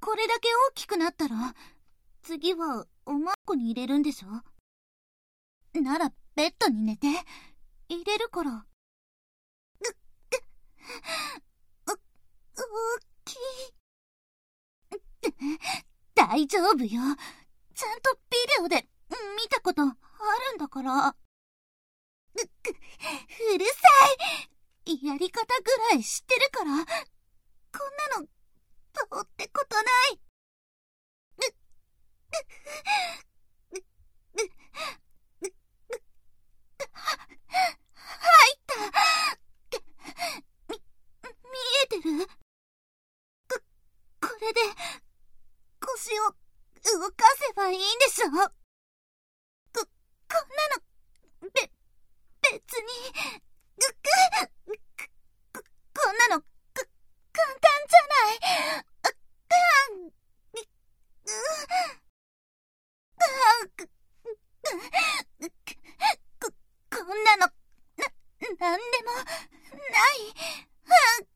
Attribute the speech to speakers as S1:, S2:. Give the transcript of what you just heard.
S1: これだけ大きくなったら、次はおまんこに入れるんでしょ？ならベッドに寝て、入れるから。大きい。大丈夫よ。ちゃんとビデオで見たことあるんだから。うるさい。やり方ぐらい知ってるから。こんなの、どうってことない。入った。見えてる？これで、腰を動かせばいいんでしょ？こんなの、別に、こんなの、簡単じゃない。こんなの、なんでもない。